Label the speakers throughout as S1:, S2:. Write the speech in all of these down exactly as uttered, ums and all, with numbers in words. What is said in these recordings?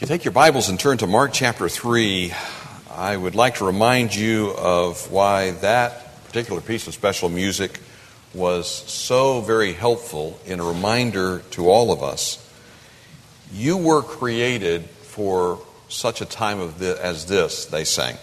S1: If you take your Bibles and turn to Mark chapter three, I would like to remind you of why that particular piece of special music was so very helpful in a reminder to all of us. You were created for such a time of the, as this, they sang.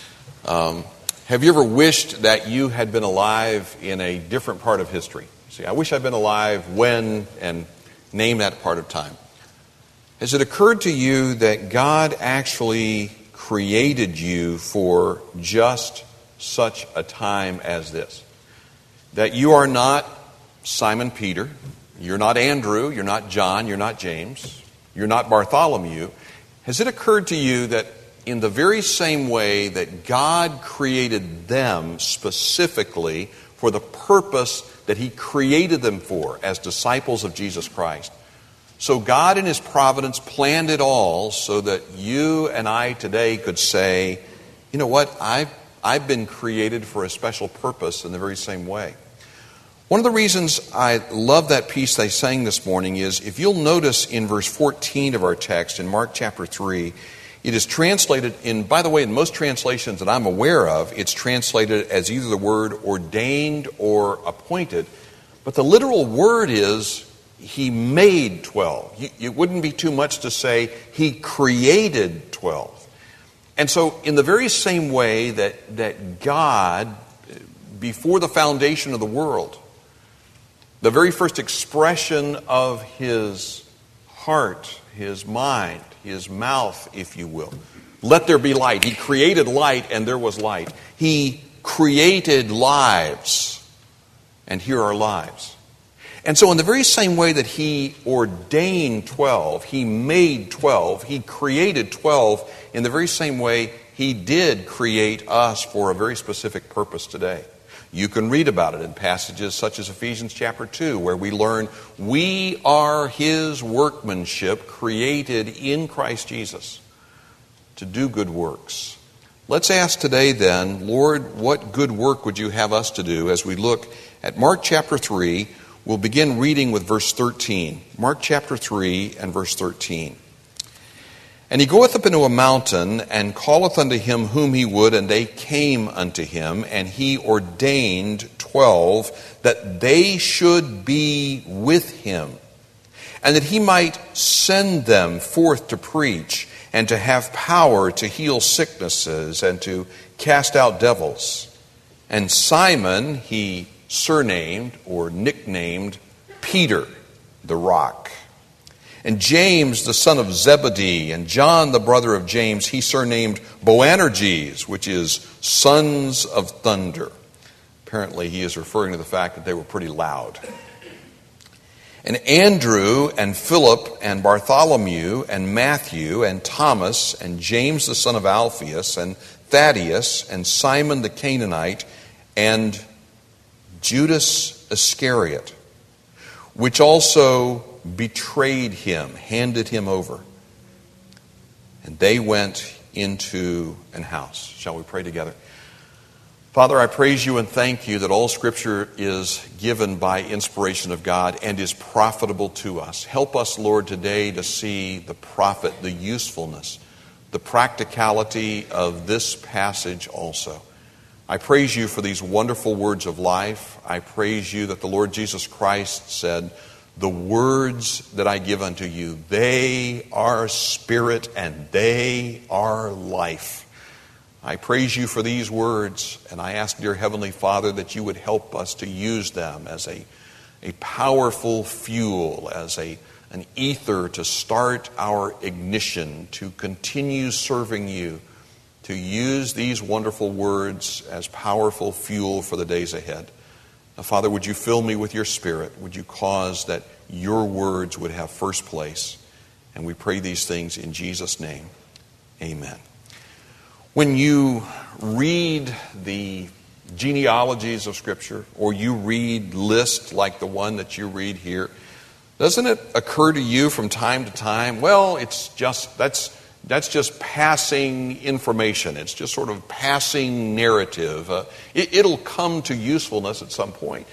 S1: Um, have you ever wished that you had been alive in a different part of history? See, I wish I'd been alive when, and name that part of time. Has it occurred to you that God actually created you for just such a time as this? That you are not Simon Peter, you're not Andrew, you're not John, you're not James, you're not Bartholomew. Has it occurred to you that in the very same way that God created them specifically for the purpose that He created them for as disciples of Jesus Christ, so God in His providence planned it all so that you and I today could say, you know what, I've, I've been created for a special purpose in the very same way. One of the reasons I love that piece they sang this morning is, if you'll notice in verse fourteen of our text in Mark chapter three, it is translated in, by the way, in most translations that I'm aware of, it's translated as either the word ordained or appointed. But the literal word is, He made twelve. It wouldn't be too much to say He created twelve. And so in the very same way that, that God, before the foundation of the world, the very first expression of His heart, His mind, His mouth, if you will, let there be light. He created light and there was light. He created lives, and here are lives. And so in the very same way that He ordained twelve, He made twelve, He created twelve, in the very same way He did create us for a very specific purpose today. You can read about it in passages such as Ephesians chapter two, where we learn we are His workmanship created in Christ Jesus to do good works. Let's ask today then, Lord, what good work would You have us to do as we look at Mark chapter three. We'll begin reading with verse thirteen. Mark chapter three and verse thirteen. And he goeth up into a mountain, and calleth unto him whom he would, and they came unto him, and he ordained twelve, that they should be with him, and that he might send them forth to preach, and to have power to heal sicknesses, and to cast out devils. And Simon he surnamed or nicknamed Peter, the Rock. And James, the son of Zebedee, and John, the brother of James, he surnamed Boanerges, which is sons of thunder. Apparently he is referring to the fact that they were pretty loud. And Andrew, and Philip, and Bartholomew, and Matthew, and Thomas, and James, the son of Alphaeus, and Thaddeus, and Simon the Canaanite, and Judas Iscariot, which also betrayed him, handed him over. And they went into an house. Shall we pray together? Father, I praise You and thank You that all Scripture is given by inspiration of God and is profitable to us. Help us, Lord, today to see the profit, the usefulness, the practicality of this passage also. I praise You for these wonderful words of life. I praise You that the Lord Jesus Christ said, the words that I give unto you, they are spirit and they are life. I praise You for these words, and I ask, dear Heavenly Father, that You would help us to use them as a, a powerful fuel, as a, an ether to start our ignition, to continue serving You, to use these wonderful words as powerful fuel for the days ahead. Now, Father, would You fill me with Your Spirit? Would You cause that Your words would have first place? And we pray these things in Jesus' name. Amen. When you read the genealogies of Scripture, or you read lists like the one that you read here, doesn't it occur to you from time to time, well, it's just, that's That's just passing information. It's just sort of passing narrative. Uh, it, it'll come to usefulness at some point.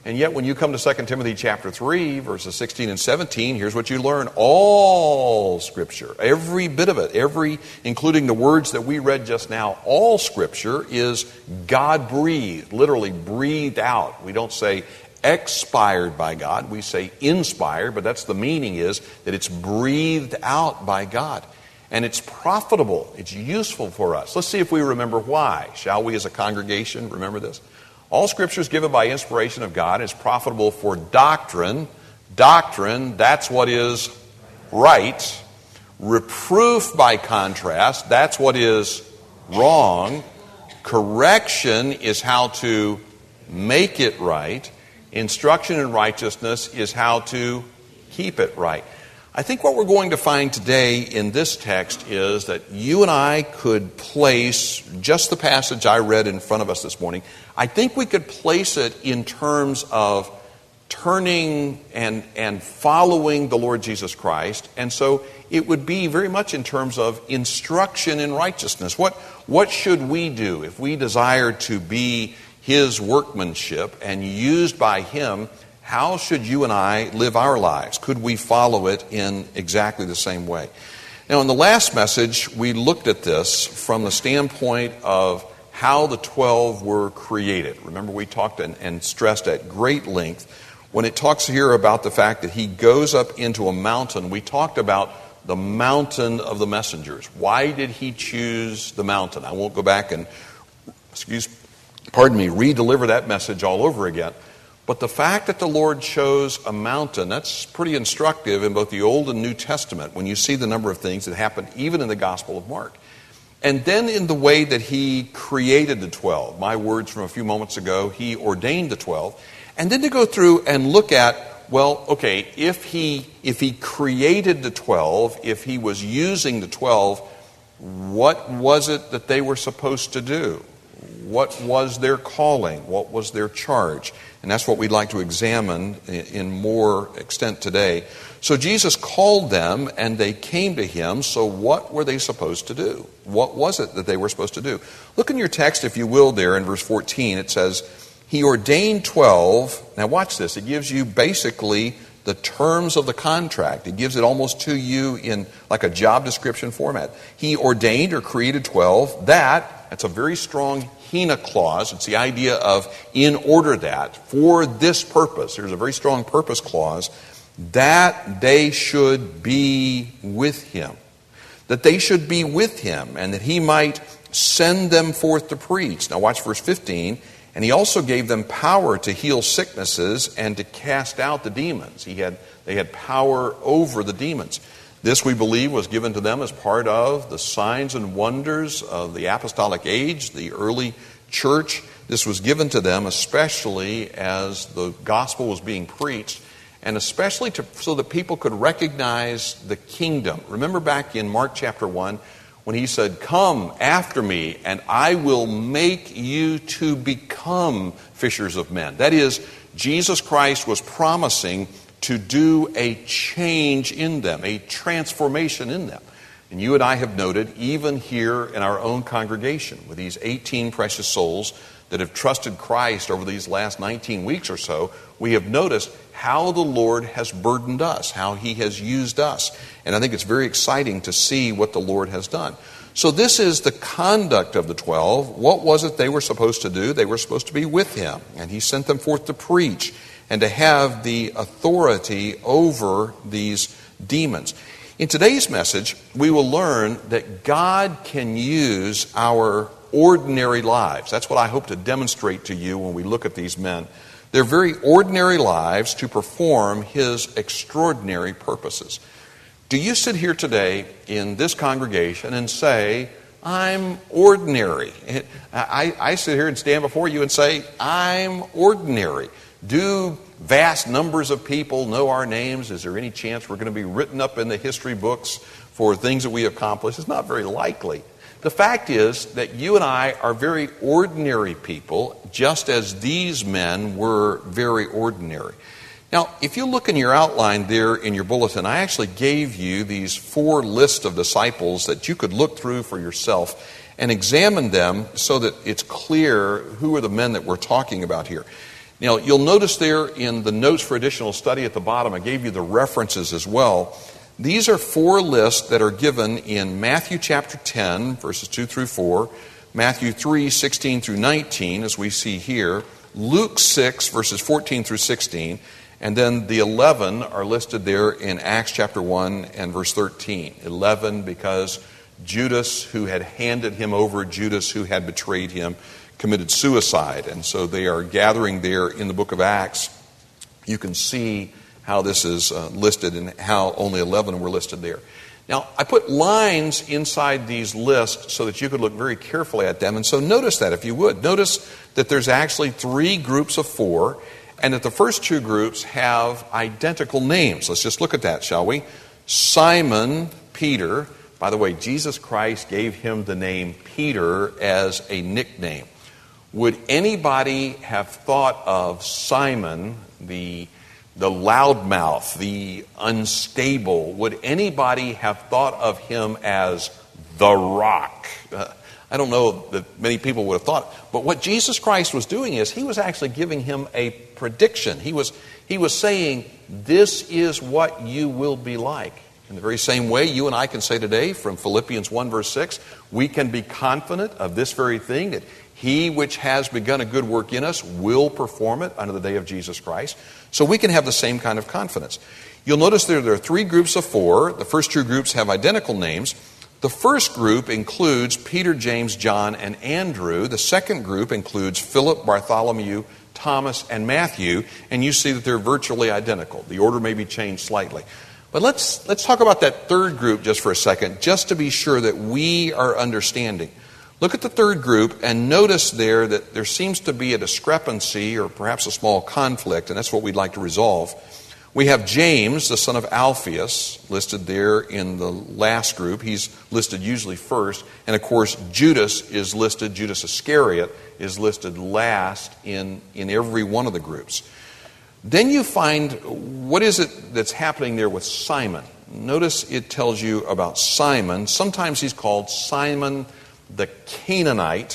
S1: And yet when you come to Second Timothy chapter three, verses sixteen and seventeen, here's what you learn. All Scripture, every bit of it, every, including the words that we read just now, all Scripture is God-breathed, literally breathed out. We don't say expired by God, we say inspired, but that's the meaning is that it's breathed out by God. And it's profitable, it's useful for us. Let's see if we remember why. Shall we as a congregation remember this? All Scripture is given by inspiration of God. It's profitable for doctrine. Doctrine, that's what is right. Reproof, by contrast, that's what is wrong. Correction is how to make it right. Instruction in righteousness is how to keep it right. I think what we're going to find today in this text is that you and I could place just the passage I read in front of us this morning. I think we could place it in terms of turning and, and following the Lord Jesus Christ. And so it would be very much in terms of instruction in righteousness. What, what should we do if we desire to be His workmanship and used by Him? How should you and I live our lives? Could we follow it in exactly the same way? Now, in the last message, we looked at this from the standpoint of how the twelve were created. Remember, we talked and, and stressed at great length. When it talks here about the fact that He goes up into a mountain, we talked about the mountain of the messengers. Why did He choose the mountain? I won't go back and, excuse, pardon me, re-deliver that message all over again. But the fact that the Lord chose a mountain, that's pretty instructive in both the Old and New Testament when you see the number of things that happened even in the Gospel of Mark. And then in the way that He created the twelve. My words from a few moments ago, He ordained the twelve. And then to go through and look at, well, okay, if He if He created the twelve, if He was using the twelve, what was it that they were supposed to do? What was their calling? What was their charge? And that's what we'd like to examine in more extent today. So Jesus called them and they came to Him. So what were they supposed to do? What was it that they were supposed to do? Look in your text, if you will, there in verse fourteen. It says, He ordained twelve. Now watch this. It gives you basically the terms of the contract. It gives it almost to you in like a job description format. He ordained or created twelve. That, that's a very strong hina clause. It's the idea of in order that, for this purpose, there's a very strong purpose clause, that they should be with Him. That they should be with Him and that He might send them forth to preach. Now watch verse fifteen. And He also gave them power to heal sicknesses and to cast out the demons. He had, they had power over the demons. This, we believe, was given to them as part of the signs and wonders of the apostolic age, the early church. This was given to them especially as the gospel was being preached, and especially to, so that people could recognize the kingdom. Remember back in Mark chapter one, when He said, "Come after me, and I will make you to become fishers of men." That is, Jesus Christ was promising to do a change in them, a transformation in them. And you and I have noted, even here in our own congregation, with these eighteen precious souls that have trusted Christ over these last nineteen weeks or so, we have noticed how the Lord has burdened us, how He has used us. And I think it's very exciting to see what the Lord has done. So this is the conduct of the twelve. What was it they were supposed to do? They were supposed to be with Him, and He sent them forth to preach and to have the authority over these demons. In today's message, we will learn that God can use our ordinary lives. That's what I hope to demonstrate to you when we look at these men. They're very ordinary lives to perform His extraordinary purposes. Do you sit here today in this congregation and say, I'm ordinary? I, I sit here and stand before you and say, I'm ordinary. Do vast numbers of people know our names? Is there any chance we're going to be written up in the history books for things that we accomplished? It's not very likely. The fact is that you and I are very ordinary people, just as these men were very ordinary. Now, if you look in your outline there in your bulletin, I actually gave you these four lists of disciples that you could look through for yourself and examine them so that it's clear who are the men that we're talking about here. Now, you'll notice there in the notes for additional study at the bottom, I gave you the references as well. These are four lists that are given in Matthew chapter ten, verses two through four, Matthew three, sixteen through nineteen, as we see here, Luke six, verses fourteen through sixteen, and then the eleven are listed there in Acts chapter one and verse thirteen. eleven because Judas, who had handed him over, Judas, who had betrayed him, committed suicide. And so they are gathering there in the book of Acts. You can see how this is uh, listed and how only eleven were listed there. Now, I put lines inside these lists so that you could look very carefully at them. And so notice that, if you would. Notice that there's actually three groups of four, and that the first two groups have identical names. Let's just look at that, shall we? Simon Peter. By the way, Jesus Christ gave him the name Peter as a nickname. Would anybody have thought of Simon, the the loudmouth, the unstable, would anybody have thought of him as the Rock? Uh, I don't know that many people would have thought. But what Jesus Christ was doing is he was actually giving him a prediction. He was, he was saying, this is what you will be like. In the very same way, you and I can say today from Philippians one verse six, we can be confident of this very thing, that he which has begun a good work in us will perform it unto the day of Jesus Christ. So we can have the same kind of confidence. You'll notice there, there are three groups of four. The first two groups have identical names. The first group includes Peter, James, John, and Andrew. The second group includes Philip, Bartholomew, Thomas, and Matthew. And you see that they're virtually identical. The order may be changed slightly. But let's let's talk about that third group just for a second, just to be sure that we are understanding. Look at the third group and notice there that there seems to be a discrepancy or perhaps a small conflict, and that's what we'd like to resolve. We have James, the son of Alphaeus, listed there in the last group. He's listed usually first. And of course, Judas is listed, Judas Iscariot is listed last in, in every one of the groups. Then you find, what is it that's happening there with Simon? Notice it tells you about Simon. Sometimes he's called Simon the Canaanite.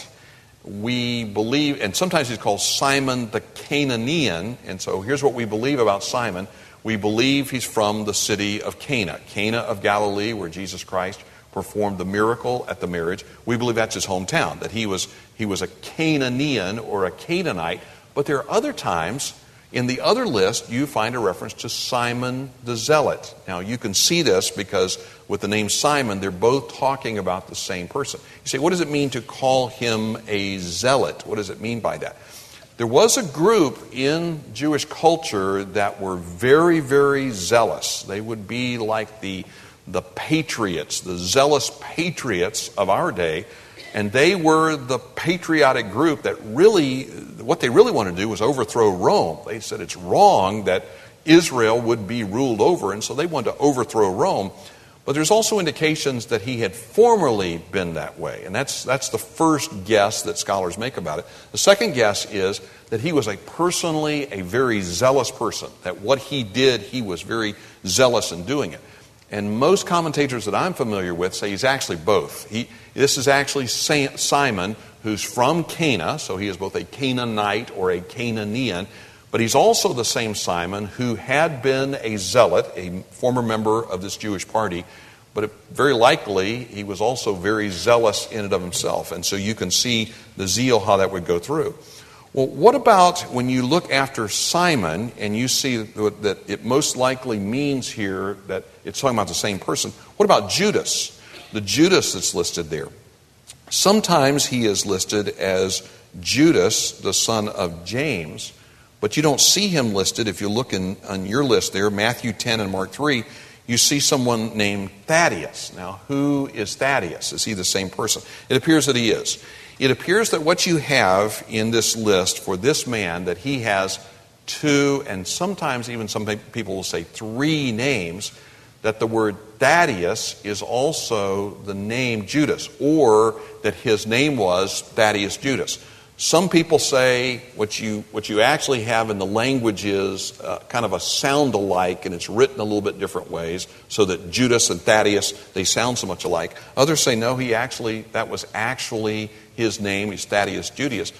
S1: We believe, and sometimes he's called Simon the Canaanian. And so here's what we believe about Simon. We believe he's from the city of Cana, Cana of Galilee, where Jesus Christ performed the miracle at the marriage. We believe that's his hometown, that he was, he was a Canaanian or a Canaanite. But there are other times in the other list, you find a reference to Simon the Zealot. Now, you can see this because with the name Simon, they're both talking about the same person. You say, what does it mean to call him a zealot? What does it mean by that? There was a group in Jewish culture that were very, very zealous. They would be like the, the patriots, the zealous patriots of our day. And they were the patriotic group that really, what they really wanted to do was overthrow Rome. They said it's wrong that Israel would be ruled over, and so they wanted to overthrow Rome. But there's also indications that he had formerly been that way, and that's that's the first guess that scholars make about it. The second guess is that he was a personally a very zealous person, that what he did, he was very zealous in doing it. And most commentators that I'm familiar with say he's actually both. He, this is actually Simon, who's from Cana, so he is both a Canaanite or a Canaanian, but he's also the same Simon who had been a zealot, a former member of this Jewish party, but it, very likely he was also very zealous in and of himself. And so you can see the zeal, how that would go through. Well, what about when you look after Simon and you see that it most likely means here that it's talking about the same person? What about Judas? The Judas that's listed there. Sometimes he is listed as Judas, the son of James, but you don't see him listed. If you look in, on your list there, Matthew ten and Mark three, you see someone named Thaddeus. Now, who is Thaddeus? Is he the same person? It appears that he is. It appears that what you have in this list for this man, that he has two, and sometimes even some people will say three names, that the word Thaddeus is also the name Judas, or that his name was Thaddeus Judas. Some people say what you what you actually have in the language is uh, kind of a sound-alike, and it's written a little bit different ways, so that Judas and Thaddeus, they sound so much alike. Others say no, he actually that was actually his name. He's Thaddeus Judas.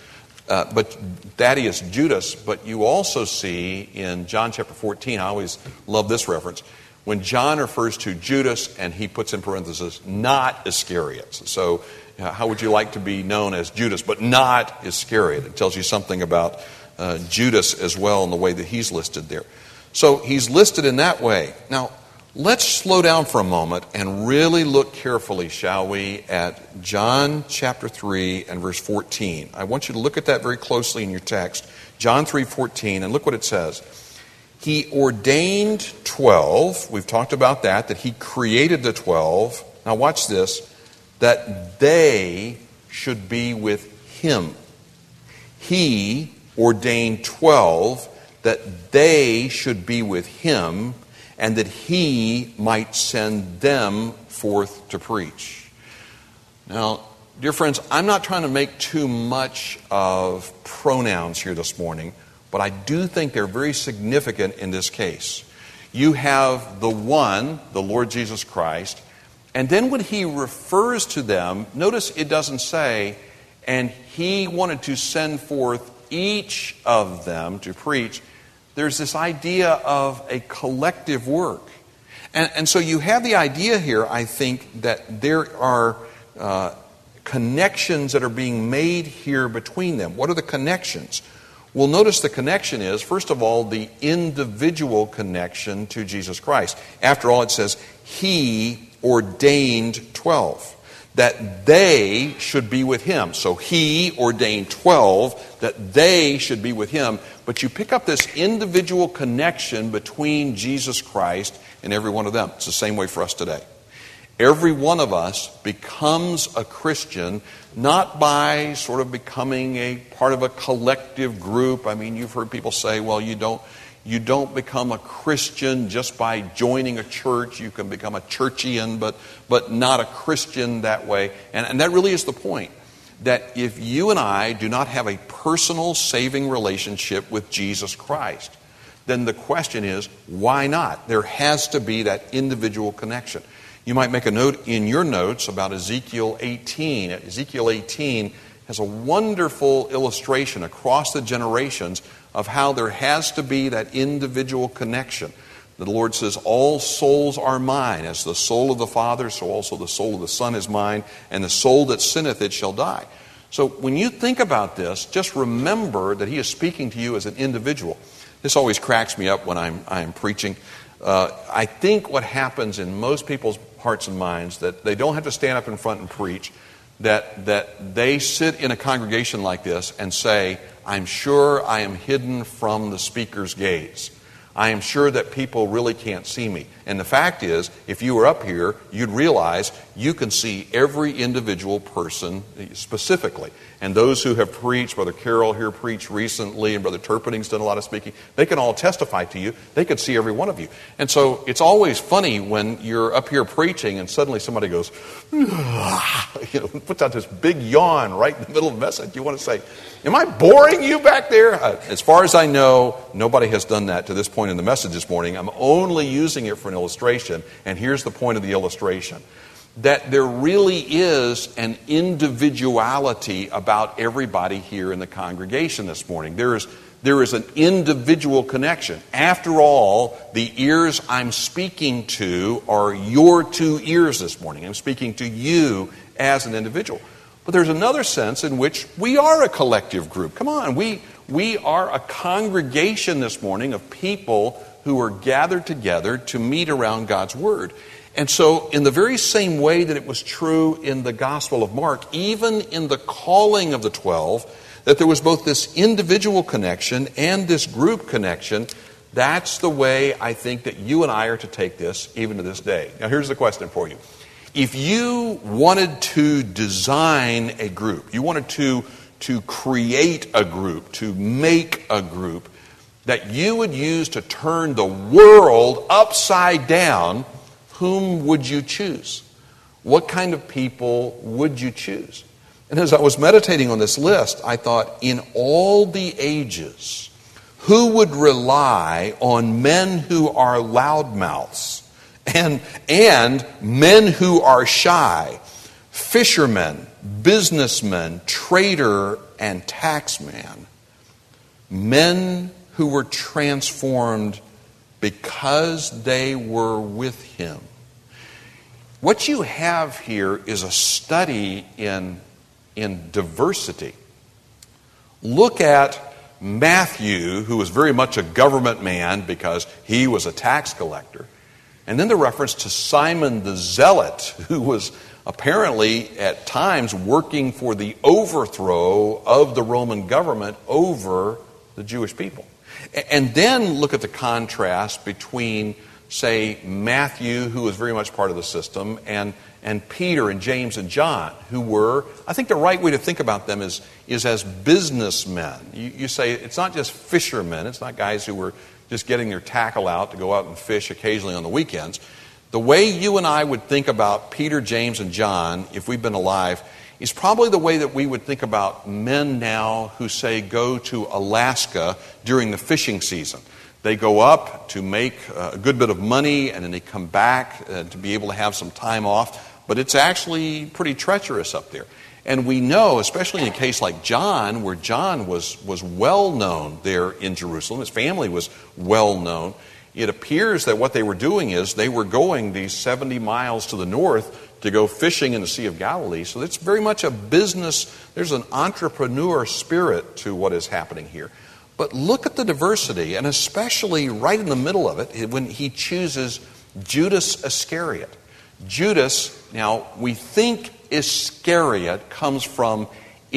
S1: Uh, but that is Judas. But you also see in John chapter fourteen, I always love this reference, when John refers to Judas and he puts in parentheses, not Iscariot. So uh, how would you like to be known as Judas, but not Iscariot? It tells you something about uh, Judas as well in the way that he's listed there. So he's listed in that way. Now, let's slow down for a moment and really look carefully, shall we, at John chapter three and verse fourteen. I want you to look at that very closely in your text. John three fourteen, and look what it says. He ordained twelve. We've talked about that, that he created the twelve. Now watch this. That they should be with him. He ordained twelve that they should be with him, and that he might send them forth to preach. Now, dear friends, I'm not trying to make too much of pronouns here this morning, but I do think they're very significant in this case. You have the one, the Lord Jesus Christ, and then when he refers to them, notice it doesn't say, and he wanted to send forth each of them to preach. There's this idea of a collective work. And, and so you have the idea here, I think, that there are uh, connections that are being made here between them. What are the connections? Well, notice the connection is, first of all, the individual connection to Jesus Christ. After all, it says, he ordained twelve, that they should be with him. So he ordained twelve, that they should be with him. But you pick up this individual connection between Jesus Christ and every one of them. It's the same way for us today. Every one of us becomes a Christian not by sort of becoming a part of a collective group. I mean, you've heard people say, well, you don't you don't become a Christian just by joining a church. You can become a churchian, but but not a Christian that way. And, and that really is the point. That if you and I do not have a personal saving relationship with Jesus Christ, then the question is, why not? There has to be that individual connection. You might make a note in your notes about Ezekiel eighteen. Ezekiel eighteen has a wonderful illustration across the generations of how there has to be that individual connection. The Lord says, all souls are mine. As the soul of the Father, so also the soul of the Son is mine, and the soul that sinneth it shall die. So when you think about this, just remember that he is speaking to you as an individual. This always cracks me up when I'm, I'm preaching. Uh, I think what happens in most people's hearts and minds, that they don't have to stand up in front and preach, that, that they sit in a congregation like this and say, I'm sure I am hidden from the speaker's gaze. I am sure that people really can't see me. And the fact is, if you were up here, you'd realize you can see every individual person specifically. And those who have preached, Brother Carroll here preached recently, and Brother Turpining's done a lot of speaking, they can all testify to you. They can see every one of you. And so it's always funny when you're up here preaching and suddenly somebody goes, you know, puts out this big yawn right in the middle of the message. You want to say, am I boring you back there? Uh, as far as I know, nobody has done that to this point in the message this morning. I'm only using it for an illustration. And here's the point of the illustration. That there really is an individuality about everybody here in the congregation this morning. There is, there is an individual connection. After all, the ears I'm speaking to are your two ears this morning. I'm speaking to you as an individual. But there's another sense in which we are a collective group. Come on, we, we are a congregation this morning of people who are gathered together to meet around God's Word. And so in the very same way that it was true in the Gospel of Mark, even in the calling of the twelve, that there was both this individual connection and this group connection, that's the way I think that you and I are to take this even to this day. Now here's the question for you. If you wanted to design a group, you wanted to, to create a group, to make a group that you would use to turn the world upside down, whom would you choose? What kind of people would you choose? And as I was meditating on this list, I thought, in all the ages, who would rely on men who are loudmouths and, and men who are shy, fishermen, businessmen, trader, and taxman, men who were transformed because they were with him. What you have here is a study in, in diversity. Look at Matthew, who was very much a government man because he was a tax collector. And then the reference to Simon the Zealot, who was apparently at times working for the overthrow of the Roman government over the Jewish people. And then look at the contrast between, say, Matthew, who was very much part of the system, and, and Peter and James and John, who were, I think the right way to think about them is, is as businessmen. You, you say it's not just fishermen, it's not guys who were just getting their tackle out to go out and fish occasionally on the weekends. The way you and I would think about Peter, James, and John, if we've been alive, is probably the way that we would think about men now who, say, go to Alaska during the fishing season. They go up to make a good bit of money, and then they come back uh, to be able to have some time off. But it's actually pretty treacherous up there. And we know, especially in a case like John, where John was, was well known there in Jerusalem, his family was well known, it appears that what they were doing is they were going these seventy miles to the north to go fishing in the Sea of Galilee. So it's very much a business, there's an entrepreneur spirit to what is happening here. But look at the diversity, and especially right in the middle of it, when he chooses Judas Iscariot. Judas, now we think Iscariot comes from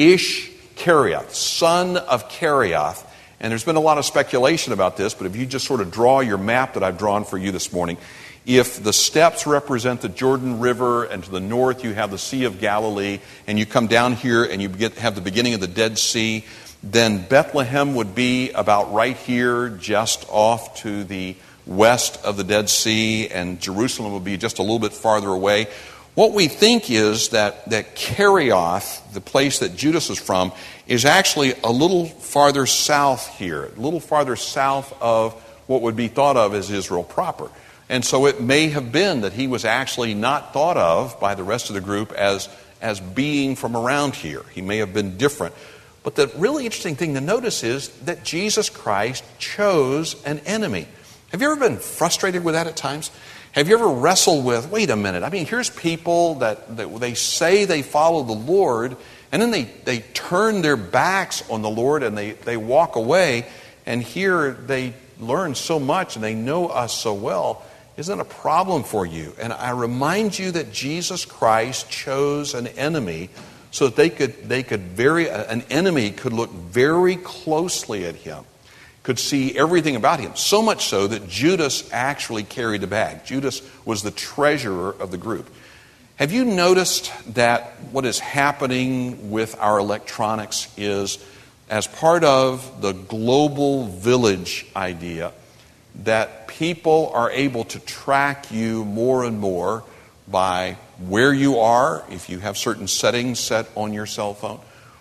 S1: Ish-Karioth, son of Karioth. And there's been a lot of speculation about this, but if you just sort of draw your map that I've drawn for you this morning, if the steps represent the Jordan River, and to the north you have the Sea of Galilee, and you come down here and you get, have the beginning of the Dead Sea, then Bethlehem would be about right here, just off to the west of the Dead Sea, and Jerusalem would be just a little bit farther away. What we think is that, that Karioth, the place that Judas is from, is actually a little farther south here, a little farther south of what would be thought of as Israel proper. And so it may have been that he was actually not thought of by the rest of the group as, as being from around here. He may have been different. But the really interesting thing to notice is that Jesus Christ chose an enemy. Have you ever been frustrated with that at times? Have you ever wrestled with, wait a minute, I mean, here's people that, that they say they follow the Lord, and then they, they turn their backs on the Lord and they, they walk away, and here they learn so much and they know us so well. Isn't that a problem for you? And I remind you that Jesus Christ chose an enemy so that they could, they could very, an enemy could look very closely at him, could see everything about him. So much so that Judas actually carried the bag. Judas was the treasurer of the group. Have you noticed that what is happening with our electronics is, as part of the global village idea, that people are able to track you more and more by where you are, if you have certain settings set on your cell phone,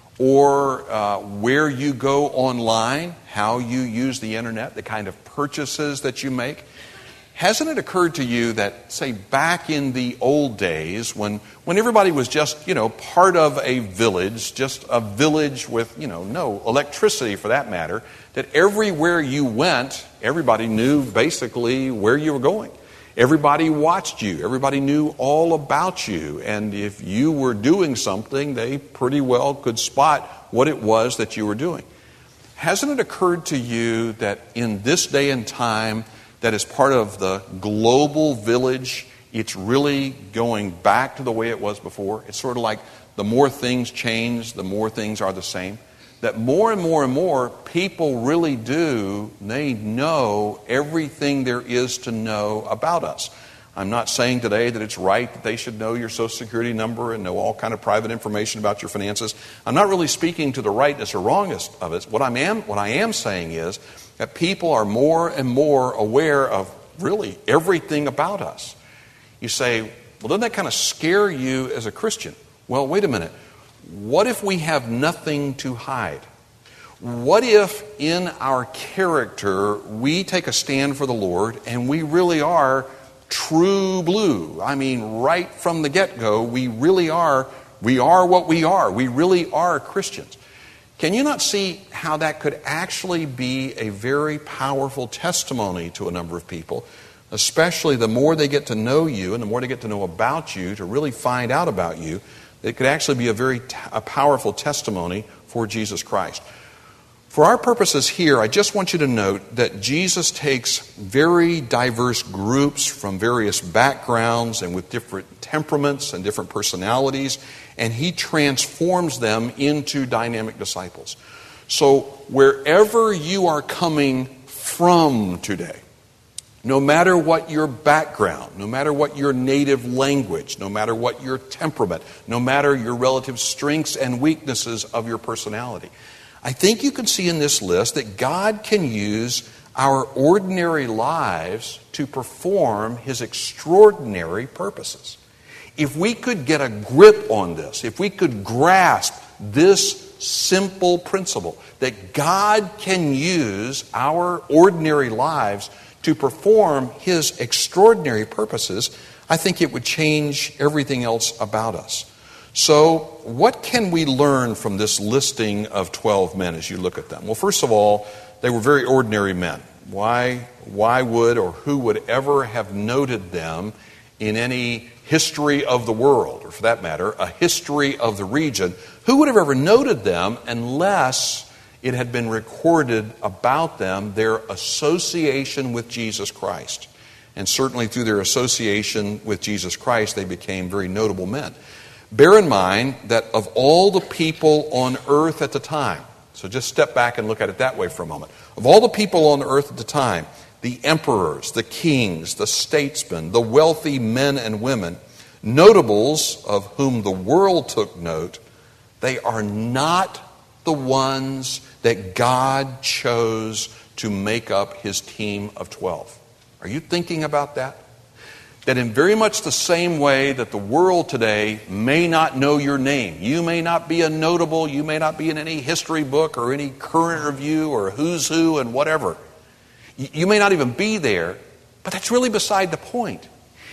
S1: or uh, where you go online, how you use the internet, the kind of purchases that you make. Hasn't it occurred to you that, say, back in the old days, when, when everybody was just, you know, part of a village, just a village with, you know, no electricity for that matter, that everywhere you went, everybody knew basically where you were going. Everybody watched you. Everybody knew all about you. And if you were doing something, they pretty well could spot what it was that you were doing. Hasn't it occurred to you that in this day and time, that is part of the global village, it's really going back to the way it was before? It's sort of like the more things change, the more things are the same. That more and more and more people really do, they know everything there is to know about us. I'm not saying today that it's right that they should know your Social Security number and know all kind of private information about your finances. I'm not really speaking to the rightness or wrongness of it. What I am, what I am saying is that people are more and more aware of really everything about us. You say, well, doesn't that kind of scare you as a Christian? Well, wait a minute. What if we have nothing to hide? What if in our character we take a stand for the Lord and we really are true blue? I mean, right from the get-go, we really are, we are what we are. We really are Christians. Can you not see how that could actually be a very powerful testimony to a number of people, especially the more they get to know you and the more they get to know about you, to really find out about you? It could actually be a very t- a powerful testimony for Jesus Christ. For our purposes here, I just want you to note that Jesus takes very diverse groups from various backgrounds and with different temperaments and different personalities, and he transforms them into dynamic disciples. So wherever you are coming from today, no matter what your background, no matter what your native language, no matter what your temperament, no matter your relative strengths and weaknesses of your personality, I think you can see in this list that God can use our ordinary lives to perform His extraordinary purposes. If we could get a grip on this, if we could grasp this simple principle, that God can use our ordinary lives to perform His extraordinary purposes, I think it would change everything else about us. So, what can we learn from this listing of twelve men as you look at them? Well, first of all, they were very ordinary men. Why, why would or who would ever have noted them in any history of the world, or for that matter, a history of the region? Who would have ever noted them unless it had been recorded about them, their association with Jesus Christ? And certainly through their association with Jesus Christ, they became very notable men. Bear in mind that of all the people on earth at the time, so just step back and look at it that way for a moment. Of all the people on earth at the time, the emperors, the kings, the statesmen, the wealthy men and women, notables of whom the world took note, they are not the ones that God chose to make up His team of twelve. Are you thinking about that? That in very much the same way that the world today may not know your name, you may not be a notable, you may not be in any history book or any current review or who's who and whatever. You may not even be there, but that's really beside the point.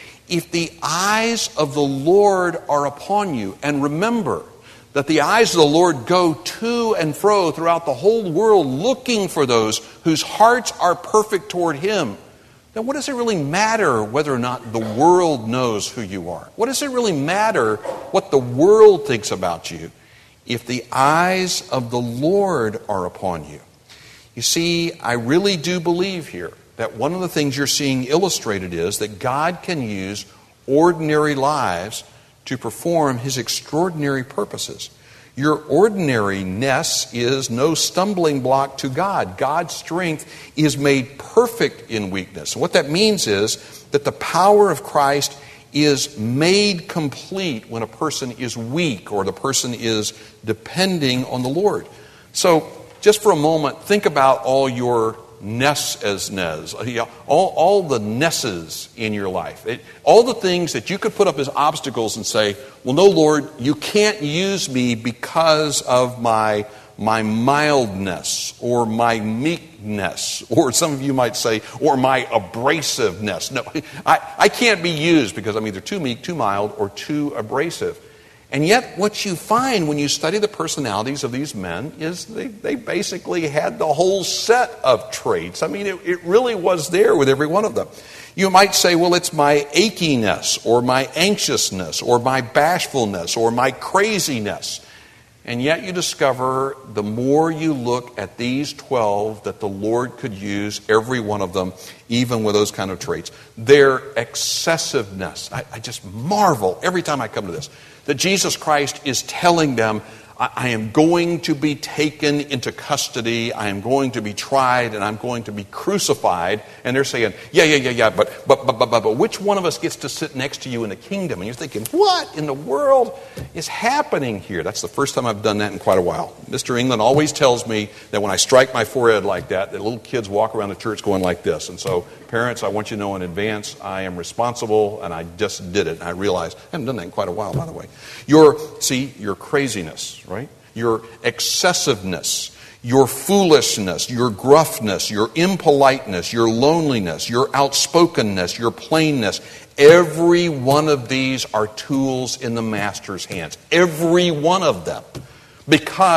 S1: If the eyes of the Lord are upon you, and remember that the eyes of the Lord go to and fro throughout the whole world looking for those whose hearts are perfect toward Him, then what does it really matter whether or not the world knows who you are? What does it really matter what the world thinks about you if the eyes of the Lord are upon you? You see, I really do believe here that one of the things you're seeing illustrated is that God can use ordinary lives to perform His extraordinary purposes. Your ordinariness is no stumbling block to God. God's strength is made perfect in weakness. What that means is that the power of Christ is made complete when a person is weak or the person is depending on the Lord. So, just for a moment, think about all your ness as nes, all, all the nesses in your life. It, all the things that you could put up as obstacles and say, well, no, Lord, you can't use me because of my, my mildness or my meekness, or some of you might say, or my abrasiveness. No, I, I can't be used because I'm either too meek, too mild, or too abrasive. And yet what you find when you study the personalities of these men is they, they basically had the whole set of traits. I mean, it, it really was there with every one of them. You might say, well, it's my achiness or my anxiousness or my bashfulness or my craziness. And yet you discover the more you look at these twelve that the Lord could use every one of them, even with those kind of traits. Their excessiveness. I, I just marvel every time I come to this. That Jesus Christ is telling them, I, I am going to be taken into custody, I am going to be tried, and I'm going to be crucified. And they're saying, yeah, yeah, yeah, yeah, but, but, but, but, but, but which one of us gets to sit next to you in the kingdom? And you're thinking, what in the world is happening here? That's the first time I've done that in quite a while. Mister England always tells me that when I strike my forehead like that, that little kids walk around the church going like this. And so, parents, I want you to know in advance, I am responsible, and I just did it. And I realized, I haven't done that in quite a while, by the way. Your, see, your craziness, right? Your excessiveness, your foolishness, your gruffness, your impoliteness, your loneliness, your outspokenness, your plainness. Every one of these are tools in the Master's hands. Every one of them. Because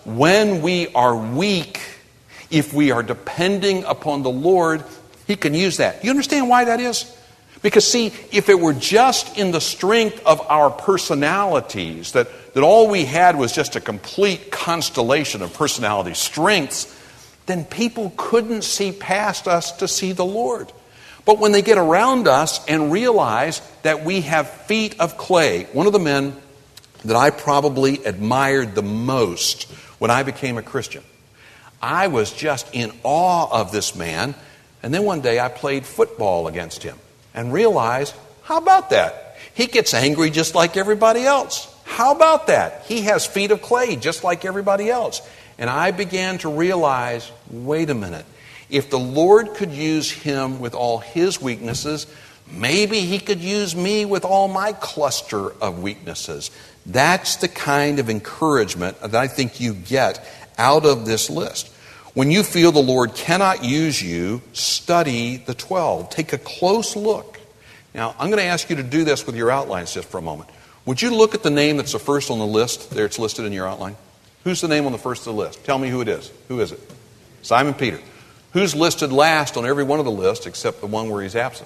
S1: when we are weak, if we are depending upon the Lord, He can use that. You understand why that is? Because see, if it were just in the strength of our personalities, that, that all we had was just a complete constellation of personality strengths, then people couldn't see past us to see the Lord. But when they get around us and realize that we have feet of clay, one of the men that I probably admired the most when I became a Christian, I was just in awe of this man. And then one day I played football against him and realized, how about that? He gets angry just like everybody else. How about that? He has feet of clay just like everybody else. And I began to realize, wait a minute. If the Lord could use him with all his weaknesses, maybe He could use me with all my cluster of weaknesses. That's the kind of encouragement that I think you get out of this list. When you feel the Lord cannot use you, study the twelve. Take a close look. Now, I'm going to ask you to do this with your outlines just for a moment. Would you look at the name that's the first on the list? There, it's listed in your outline. Who's the name on the first of the list? Tell me who it is. Who is it? Simon Peter. Who's listed last on every one of the lists except the one where he's absent?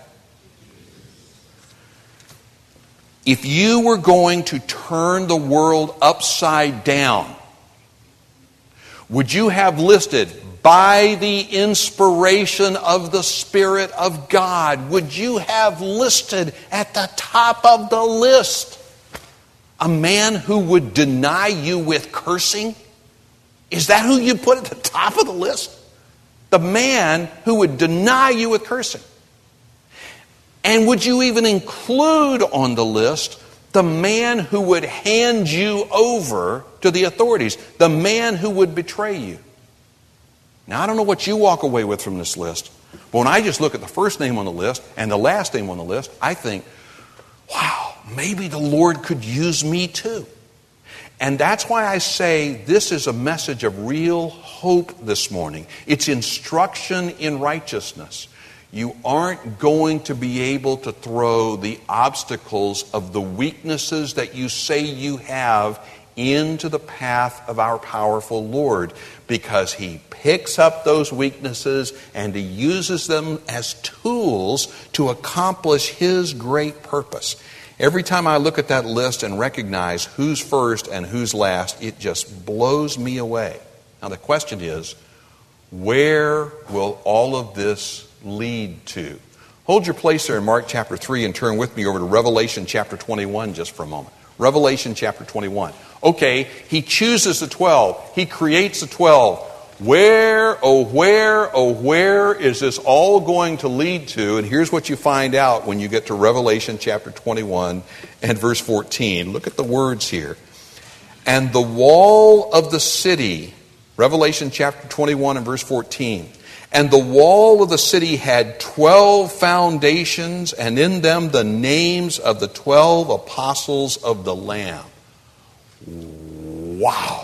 S1: If you were going to turn the world upside down, would you have listed, by the inspiration of the Spirit of God, would you have listed at the top of the list a man who would deny you with cursing? Is that who you put at the top of the list? The man who would deny you with cursing. And would you even include on the list the man who would hand you over to the authorities, the man who would betray you? Now, I don't know what you walk away with from this list, but when I just look at the first name on the list and the last name on the list, I think, wow, maybe the Lord could use me too. And that's why I say this is a message of real hope this morning. It's instruction in righteousness. You aren't going to be able to throw the obstacles of the weaknesses that you say you have into the path of our powerful Lord, because He picks up those weaknesses and He uses them as tools to accomplish His great purpose. Every time I look at that list and recognize who's first and who's last, it just blows me away. Now the question is, where will all of this lead to? Hold your place there in Mark chapter three and turn with me over to Revelation chapter twenty-one just for a moment. Revelation chapter twenty-one. Okay, He chooses the twelve. He creates the twelve. Where, oh where, oh where is this all going to lead to? And here's what you find out when you get to Revelation chapter twenty-one and verse fourteen. Look at the words here. And the wall of the city, Revelation chapter twenty-one and verse fourteen. And the wall of the city had twelve foundations, and in them the names of the twelve apostles of the Lamb. Wow.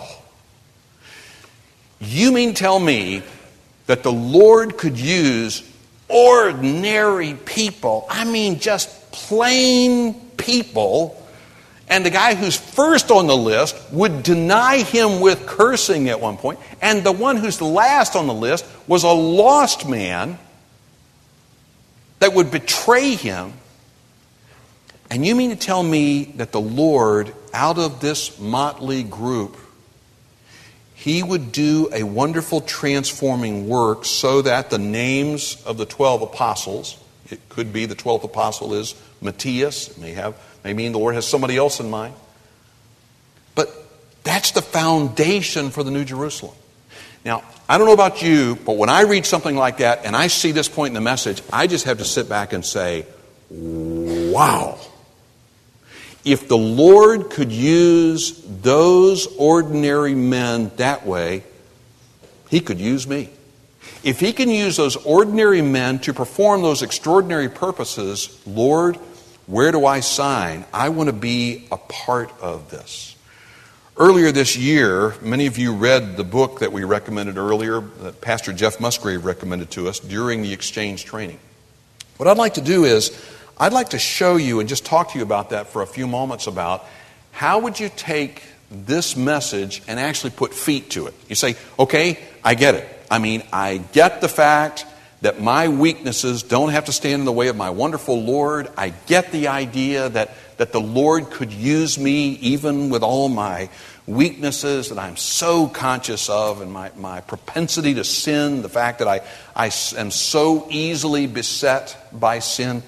S1: You mean tell me that the Lord could use ordinary people, I mean just plain people, and the guy who's first on the list would deny Him with cursing at one point, and the one who's the last on the list was a lost man that would betray Him. And you mean to tell me that the Lord, out of this motley group, He would do a wonderful transforming work so that the names of the twelve apostles, it could be the twelfth apostle is Matthias, it may have, may mean the Lord has somebody else in mind. But that's the foundation for the New Jerusalem. Now, I don't know about you, but when I read something like that and I see this point in the message, I just have to sit back and say, wow. If the Lord could use those ordinary men that way, He could use me. If He can use those ordinary men to perform those extraordinary purposes, Lord, where do I sign? I want to be a part of this. Earlier this year, many of you read the book that we recommended earlier, that Pastor Jeff Musgrave recommended to us during the exchange training. What I'd like to do is, I'd like to show you and just talk to you about that for a few moments about how would you take this message and actually put feet to it. You say, okay, I get it. I mean, I get the fact that my weaknesses don't have to stand in the way of my wonderful Lord. I get the idea that, that the Lord could use me even with all my weaknesses that I'm so conscious of, and my, my propensity to sin, the fact that I, I am so easily beset by sin.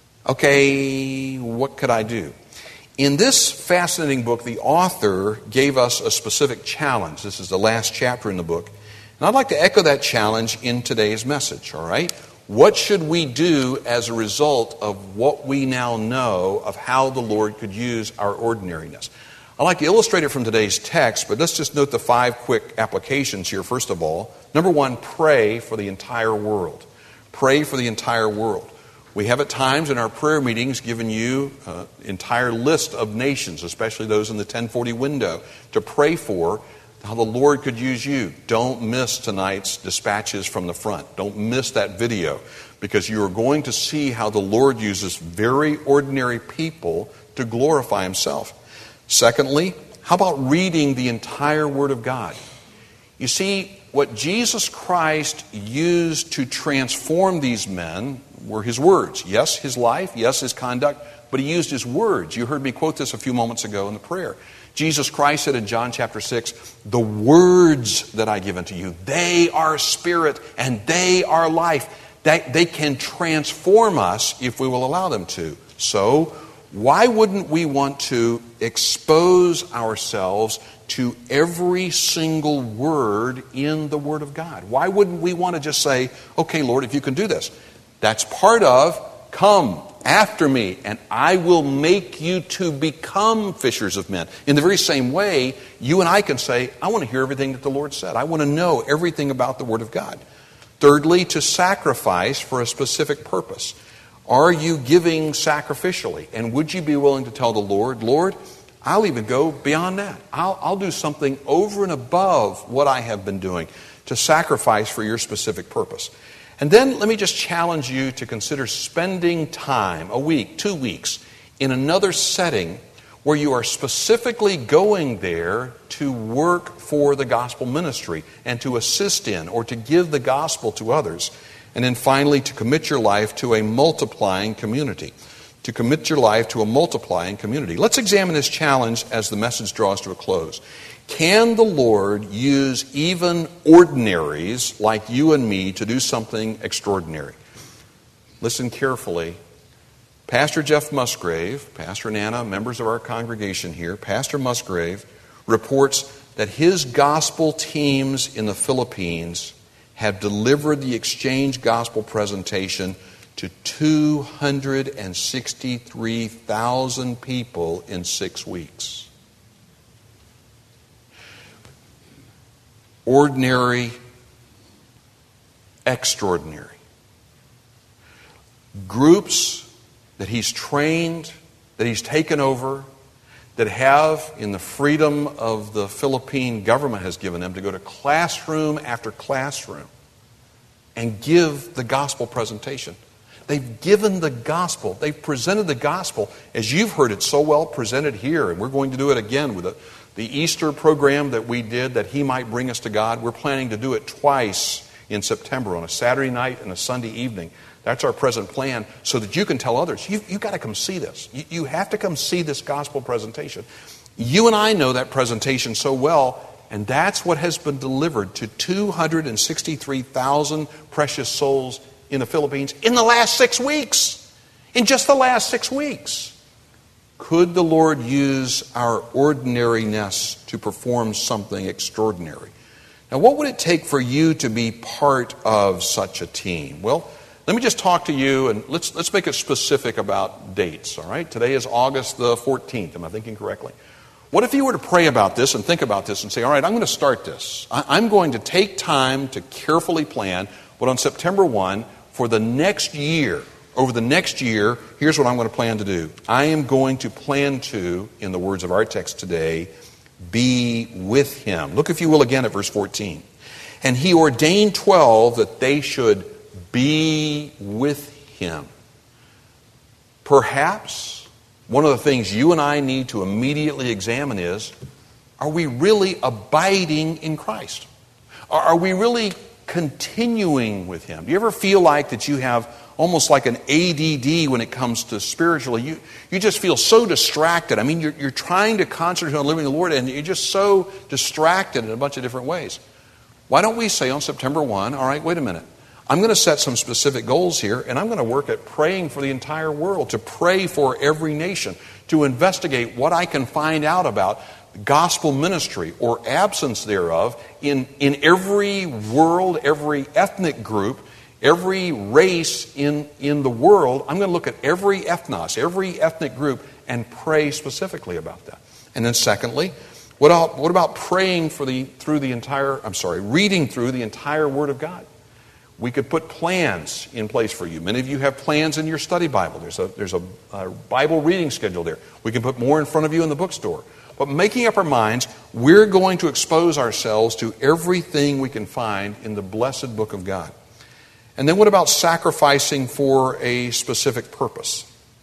S1: Okay, what could I do? In this fascinating book, the author gave us a specific challenge. This is the last chapter in the book. And I'd like to echo that challenge in today's message, all right? What should we do as a result of what we now know of how the Lord could use our ordinariness? I'd like to illustrate it from today's text, but let's just note the five quick applications here, first of all. Number one, pray for the entire world. Pray for the entire world. We have at times in our prayer meetings given you an entire list of nations, especially those in the ten forty window, to pray for, how the Lord could use you. Don't miss tonight's dispatches from the front. Don't miss that video, because you are going to see how the Lord uses very ordinary people to glorify Himself. Secondly, how about reading the entire Word of God? You see, what Jesus Christ used to transform these men were His words. Yes, His life. Yes, His conduct. But He used His words. You heard me quote this a few moments ago in the prayer. Jesus Christ said in John chapter six, "The words that I give unto you, they are spirit and they are life." That they can transform us if we will allow them to. So, why wouldn't we want to expose ourselves to every single word in the Word of God? Why wouldn't we want to just say, okay, Lord, if you can do this, that's part of, come after me, and I will make you to become fishers of men. In the very same way, you and I can say, I want to hear everything that the Lord said. I want to know everything about the Word of God. Thirdly, to sacrifice for a specific purpose. Are you giving sacrificially? And would you be willing to tell the Lord, Lord, I'll even go beyond that. I'll, I'll do something over and above what I have been doing to sacrifice for your specific purpose. And then let me just challenge you to consider spending time, a week, two weeks, in another setting where you are specifically going there to work for the gospel ministry and to assist in or to give the gospel to others. And then finally, to commit your life to a multiplying community. To commit your life to a multiplying community. Let's examine this challenge as the message draws to a close. Can the Lord use even ordinaries like you and me to do something extraordinary? Listen carefully. Pastor Jeff Musgrave, Pastor Nana, members of our congregation here, Pastor Musgrave reports that his gospel teams in the Philippines have delivered the exchange gospel presentation to two hundred sixty-three thousand people in six weeks. Ordinary, extraordinary. Groups that he's trained, that he's taken over, that have, in the freedom of the Philippine government has given them, to go to classroom after classroom and give the gospel presentation. They've given the gospel. They've presented the gospel as you've heard it so well presented here. And we're going to do it again with the, the Easter program that we did, that He might bring us to God. We're planning to do it twice in September, on a Saturday night and a Sunday evening. That's our present plan, so that you can tell others, you, you've got to come see this. You, you have to come see this gospel presentation. You and I know that presentation so well, and that's what has been delivered to two hundred sixty-three thousand precious souls in the Philippines in the last six weeks. In just the last six weeks. Could the Lord use our ordinariness to perform something extraordinary? Now, what would it take for you to be part of such a team? Well, let me just talk to you, and let's let's make it specific about dates, all right? Today is August the fourteenth. Am I thinking correctly? What if you were to pray about this and think about this and say, all right, I'm going to start this. I'm going to take time to carefully plan, but on September first, for the next year, over the next year, here's what I'm going to plan to do. I am going to plan to, in the words of our text today, be with Him. Look, if you will, again at verse fourteen. And He ordained twelve that they should be with Him. Perhaps one of the things you and I need to immediately examine is, Are we really abiding in Christ? Are we really continuing with Him? Do you ever feel like that you have almost like an A D D when it comes to spiritually? You you just feel so distracted. I mean, you're, you're trying to concentrate on living the Lord, and you're just so distracted in a bunch of different ways. Why don't we say on September first, all right, wait a minute. I'm going to set some specific goals here, and I'm going to work at praying for the entire world, to pray for every nation, to investigate what I can find out about gospel ministry or absence thereof in, in every world, every ethnic group, every race in, in the world. I'm going to look at every ethnos, every ethnic group, and pray specifically about that. And then secondly, what about, what about praying for the through the entire, I'm sorry, reading through the entire Word of God? We could put plans in place for you. Many of you have plans in your study Bible. There's a, there's a, a Bible reading schedule there. We can put more in front of you in the bookstore. But making up our minds, we're going to expose ourselves to everything we can find in the blessed book of God. And then what about sacrificing for a specific purpose?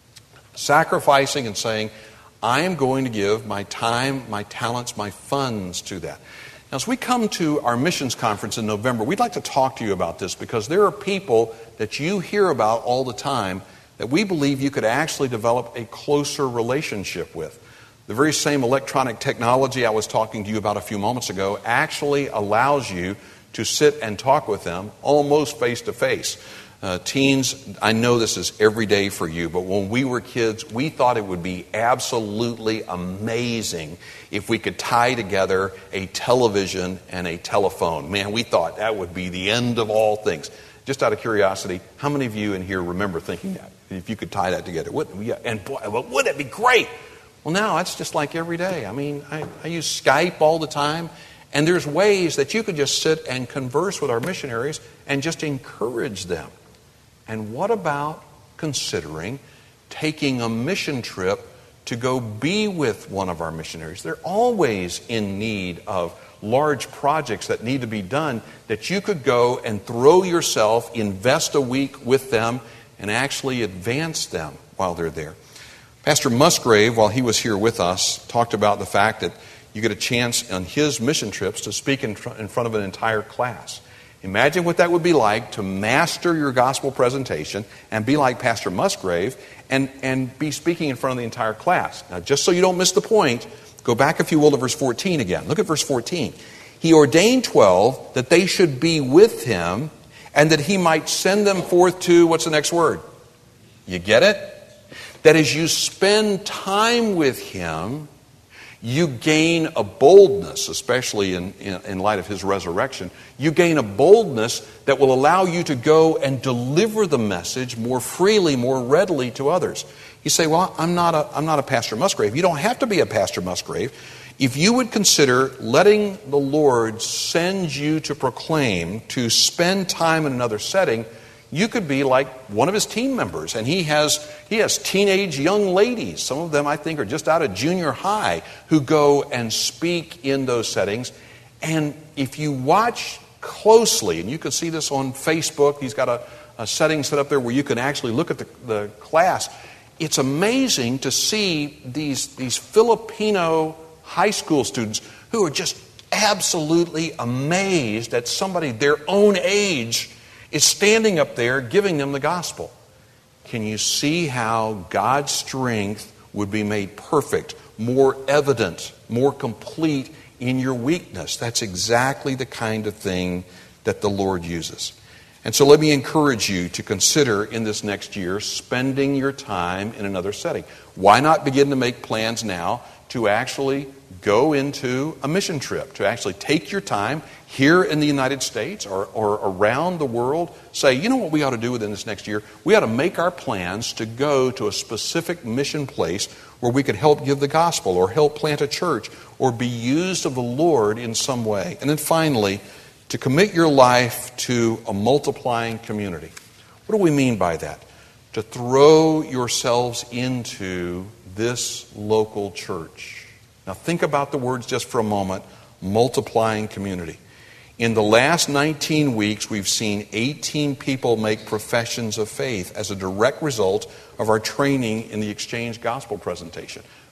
S1: Sacrificing and saying, I am going to give my time, my talents, my funds to that. Now, as we come to our missions conference in November, we'd like to talk to you about this because there are people that you hear about all the time that we believe you could actually develop a closer relationship with. The very same electronic technology I was talking to you about a few moments ago actually allows you to sit and talk with them almost face to face. Uh, teens, I know this is every day for you, but when we were kids, we thought it would be absolutely amazing if we could tie together a television and a telephone. Man, we thought that would be the end of all things. Just out of curiosity, how many of you in here remember thinking that? If you could tie that together, wouldn't we? And boy, well, wouldn't it be great? Well, now it's just like every day. I mean, I, I use Skype all the time. And there's ways that you could just sit and converse with our missionaries and just encourage them. And what about considering taking a mission trip to go be with one of our missionaries? They're always in need of large projects that need to be done, that you could go and throw yourself, invest a week with them, and actually advance them while they're there. Pastor Musgrave, while he was here with us, talked about the fact that you get a chance on his mission trips to speak in, fr- in front of an entire class. Imagine what that would be like to master your gospel presentation and be like Pastor Musgrave and, and be speaking in front of the entire class. Now, just so you don't miss the point, go back, if you will, to verse fourteen again. Look at verse fourteen. He ordained twelve that they should be with him and that he might send them forth to, what's the next word? You get it? That as you spend time with him, you gain a boldness, especially in, in, in light of his resurrection. You gain a boldness that will allow you to go and deliver the message more freely, more readily to others. You say, well, I'm not a, I'm not a Pastor Musgrave. You don't have to be a Pastor Musgrave. If you would consider letting the Lord send you to proclaim, to spend time in another setting, you could be like one of his team members, and he has he has teenage young ladies. Some of them, I think, are just out of junior high who go and speak in those settings. And if you watch closely, and you can see this on Facebook, he's got a, a setting set up there where you can actually look at the, the class. It's amazing to see these, these Filipino high school students who are just absolutely amazed that somebody their own age is standing up there giving them the gospel. Can you see how God's strength would be made perfect, more evident, more complete in your weakness? That's exactly the kind of thing that the Lord uses. And so let me encourage you to consider in this next year spending your time in another setting. Why not begin to make plans now to actually go into a mission trip, to actually take your time here in the United States or, or around the world, say, you know what we ought to do within this next year? We ought to make our plans to go to a specific mission place where we could help give the gospel or help plant a church or be used of the Lord in some way. And then finally, to commit your life to a multiplying community. What do we mean by that? To throw yourselves into this local church. Now think about the words just for a moment, multiplying community. In the last nineteen weeks, we've seen eighteen people make professions of faith as a direct result of our training in the Exchange Gospel presentation.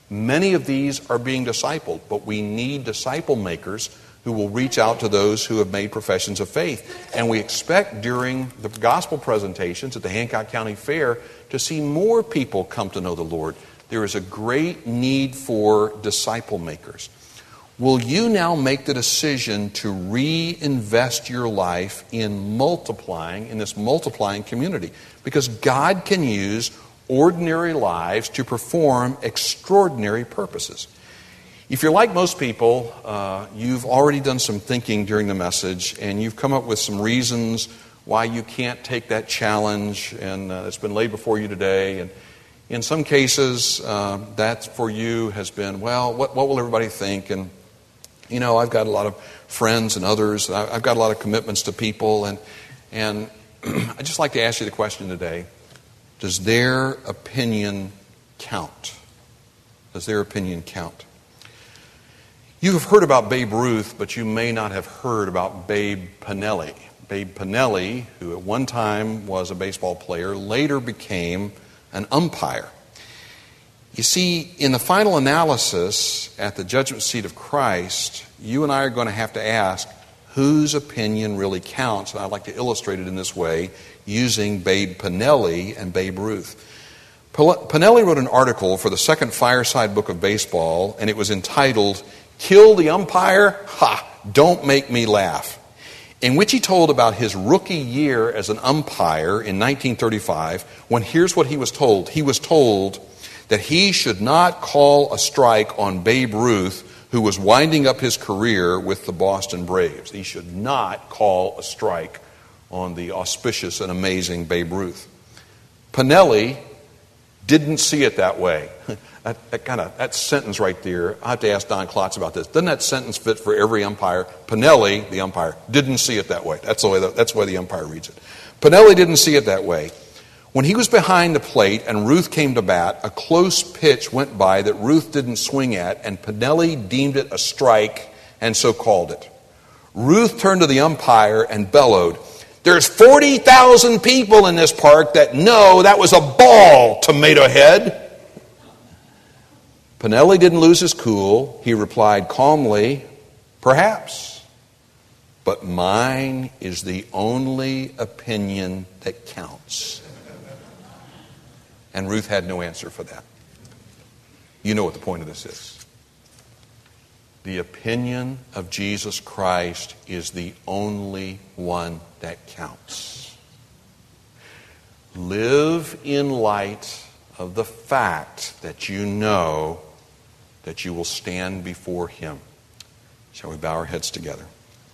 S1: Many of these are being discipled, but we need disciple makers who will reach out to those who have made professions of faith. And we expect during the gospel presentations at the Hancock County Fair to see more people come to know the Lord. There is a great need for disciple makers. Will you now make the decision to reinvest your life in multiplying, in this multiplying community? Because God can use ordinary lives to perform extraordinary purposes. If you're like most people, uh, you've already done some thinking during the message, and you've come up with some reasons why you can't take that challenge, and uh, it's been laid before you today. And in some cases, uh, that for you has been, well, what, what will everybody think? And, you know, I've got a lot of friends and others. I've got a lot of commitments to people, and, and I'd just like to ask you the question today. Does their opinion count? Does their opinion count? You have heard about Babe Ruth, but you may not have heard about Babe Pinelli. Babe Pinelli, who at one time was a baseball player, later became an umpire. You see, in the final analysis at the judgment seat of Christ, you and I are going to have to ask whose opinion really counts. And I'd like to illustrate it in this way using Babe Pinelli and Babe Ruth. Pinelli wrote an article for the Second Fireside Book of Baseball, and it was entitled, "Kill the Umpire? Ha! Don't make me laugh," in which he told about his rookie year as an umpire in nineteen thirty-five, when here's what he was told. He was told that he should not call a strike on Babe Ruth, who was winding up his career with the Boston Braves. He should not call a strike on the auspicious and amazing Babe Ruth. Pinelli didn't see it that way. That, that kind of that sentence right there, I have to ask Don Klotz about this. Doesn't that sentence fit for every umpire? Pinelli, the umpire, didn't see it that way. That's the way the, that's the way the umpire reads it. Pinelli didn't see it that way. When he was behind the plate and Ruth came to bat, a close pitch went by that Ruth didn't swing at, and Pinelli deemed it a strike and so called it. Ruth turned to the umpire and bellowed, "There's forty thousand people in this park that know that was a ball, Tomato Head." Pinelli didn't lose his cool. He replied calmly, "Perhaps, but mine is the only opinion that counts." And Ruth had no answer for that. You know what the point of this is. The opinion of Jesus Christ is the only one that counts. Live in light of the fact that you know that you will stand before Him. Shall we bow our heads together?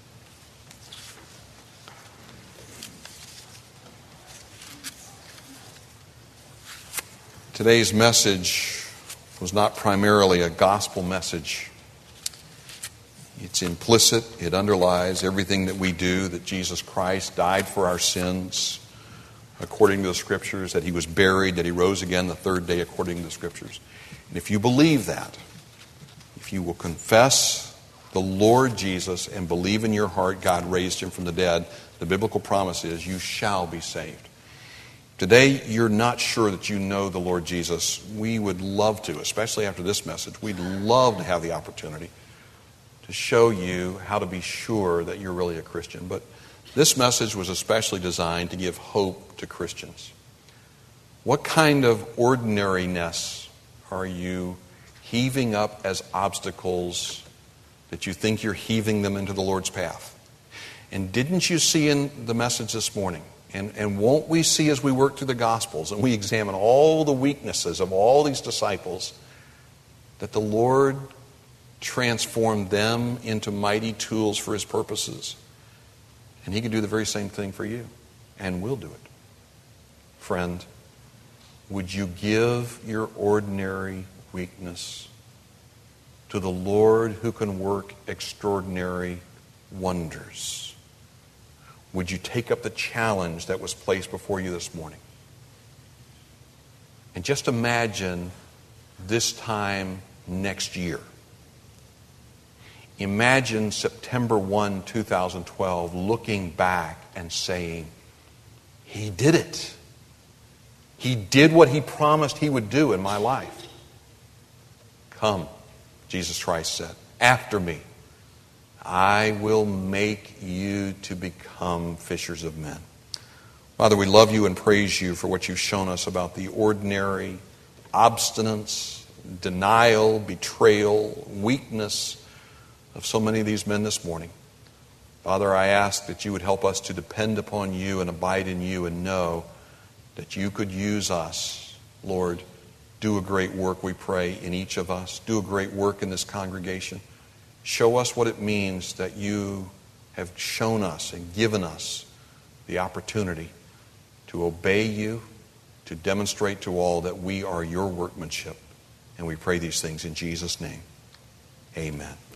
S1: Today's message was not primarily a gospel message. It's implicit. It underlies everything that we do, that Jesus Christ died for our sins according to the Scriptures, that He was buried, that He rose again the third day according to the Scriptures. And if you believe that, if you will confess the Lord Jesus and believe in your heart God raised Him from the dead, the biblical promise is you shall be saved. Today, you're not sure that you know the Lord Jesus. We would love to, especially after this message, we'd love to have the opportunity to show you how to be sure that you're really a Christian. But this message was especially designed to give hope to Christians. What kind of ordinariness are you heaving up as obstacles that you think you're heaving them into the Lord's path? And didn't you see in the message this morning, And, and won't we see as we work through the Gospels and we examine all the weaknesses of all these disciples, that the Lord transformed them into mighty tools for His purposes? And He can do the very same thing for you, and will do it. Friend, would you give your ordinary weakness to the Lord who can work extraordinary wonders? Would you take up the challenge that was placed before you this morning? And just imagine this time next year. Imagine September first, two thousand twelve, looking back and saying, He did it. He did what He promised He would do in my life. Come, Jesus Christ said, after me. I will make you to become fishers of men. Father, we love you and praise you for what you've shown us about the ordinary obstinance, denial, betrayal, weakness of so many of these men this morning. Father, I ask that you would help us to depend upon you and abide in you and know that you could use us. Lord, do a great work, we pray, in each of us. Do a great work in this congregation. Show us what it means that you have shown us and given us the opportunity to obey you, to demonstrate to all that we are your workmanship. And we pray these things in Jesus' name. Amen.